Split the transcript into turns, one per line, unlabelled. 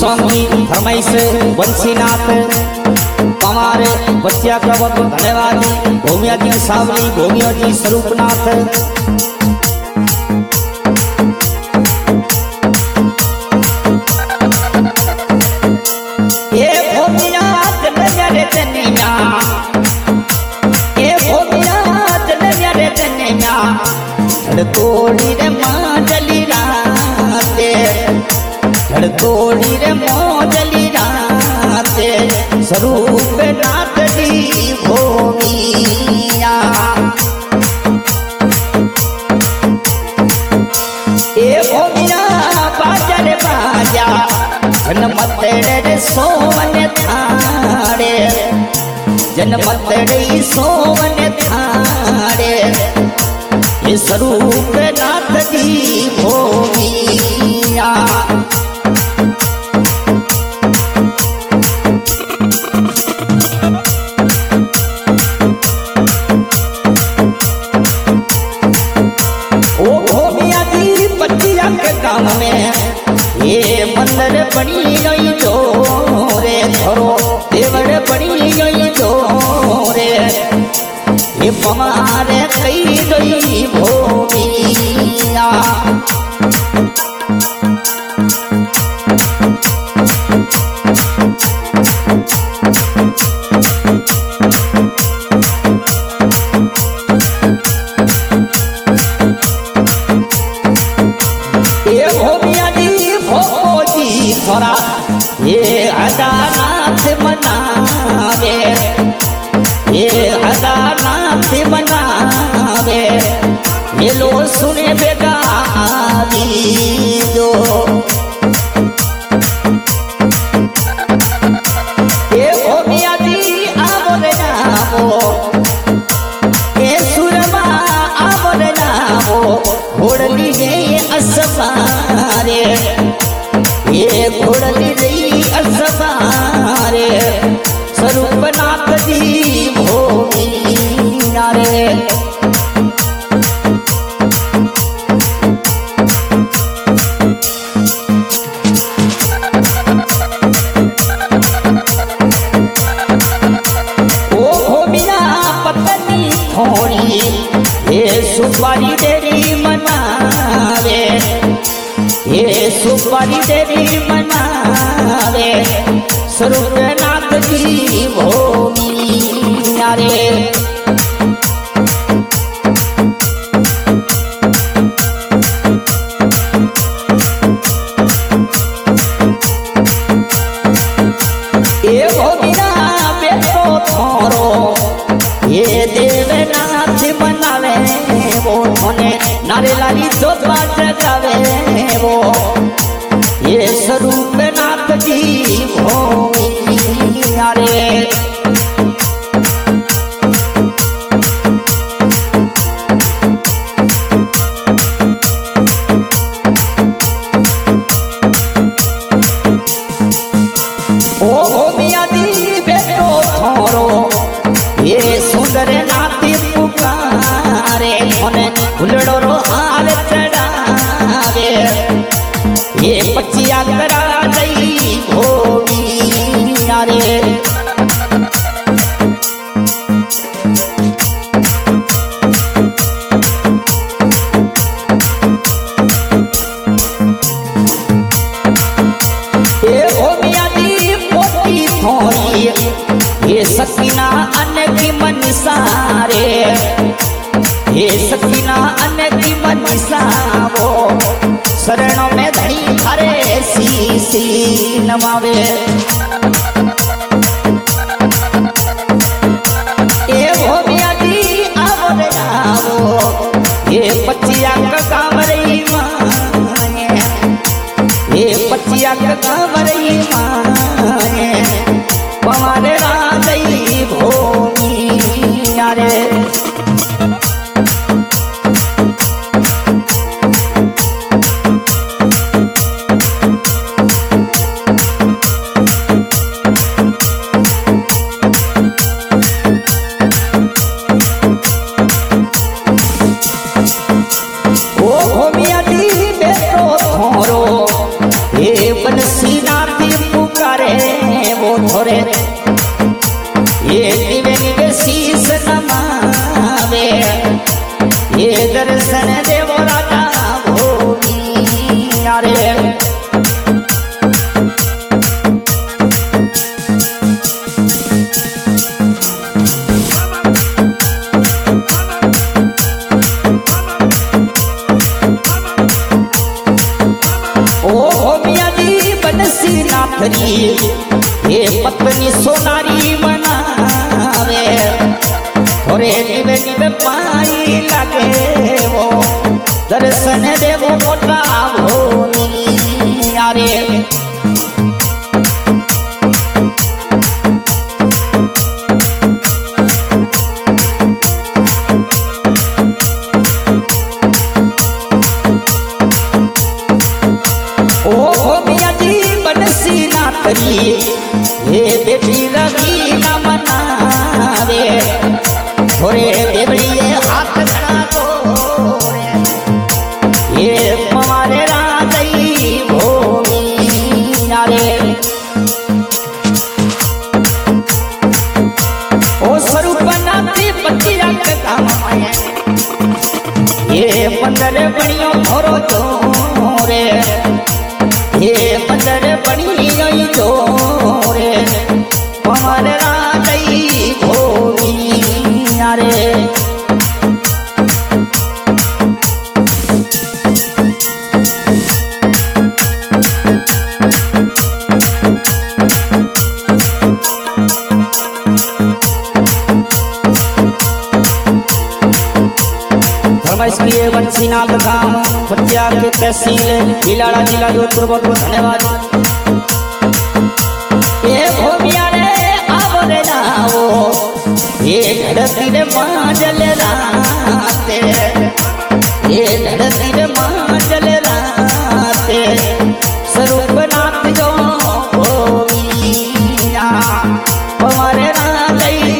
स्वामी रमेश बंसीनाथ पवार बच्चिया कवक धन्यवाद भूमिया जी सावली भूमिया जी स्वरूपनाथ ये भूमिया रे तनिया ये भूमिया रे तनिया तोड़ी रे मांडली राते तोड़ी रे मोजली राते स्वरूप नाथ दी भूमिया ए भूमिया बाजर बाजा जनमतड़े सोवन थाड़े जनमतड़े सोवन थाड़े ये स्वरूप नाथ दी भूमिया ये मंदिर बनी गई जो रे धरो देवर बनी गई जो रे ये पमारे कई गई भूमिया थोड़ा ये हदानाथ बनावे ये हदानाथ बनावे ये लो सुने बेगारी जो ये भूमिया दी आवरे नामो ये सुरमा आवरे नामो घोड़ली ने असबारे ये घोड़ली रही असबारे स्वरूपनाथ दी भूमिया रे ओ भूमिया पत्नी थोड़ी ये सुपारी देवी मनावे ये सुपारी देवी मनावे स्वरूपनाथ की भूमिया रे ये भूमिया बेटो थोरो ये देवनाथ बनावे वो थोने नारे लाली जोतवा जगावे वो ये स्वरूपनाथ जी भूमिया रे ओ भूमिया दी बेटो थोरो ये सुंदर नाती पुकारे थोने हुलड़ो रो हाल चढ़ावे ये पचिया करा गई भूमिया रे ये भूमिया दी पोती थोड़ी ये सकीना अन की मन सारे ये सकीना अन की मन सावो शरणों में धनी हरे सी नवावे ये भूमिया दी आवरे आवो ये पचिया का काम रही माने ये पचिया का काम रही माने पवारे राजई भूमिया रे ओ दर्शन देवो राजा भोगिया रे। ये पत्नी सोनारी मनावे थोड़े निवे निवे पाई लगे वो दर्शन देवो मोटा भोगिया रे। ये बेटी रवि न मनावे थोड़े देवड़िए हाथ खड़ा तोड़े ये हमारे राजई भोगिया रे। ओ स्वरूप बनाती बतिया के काम आए ये मंदिर बनियो थोरो तोरे ये मंदिर बनी गई तोरे हमारे राजई भोगिया रे। धर्मेश बंसीनाथ गांव बतिया के तहसील भिलाड़ा जिला जोधपुर। बहुत बहुत धन्यवाद। ये भोगिया रे आओ रे आओ ये धरती रे मांजल राते ये धरती रे मांजल राते स्वरूपनाथ जो भोगिया हमारे राजई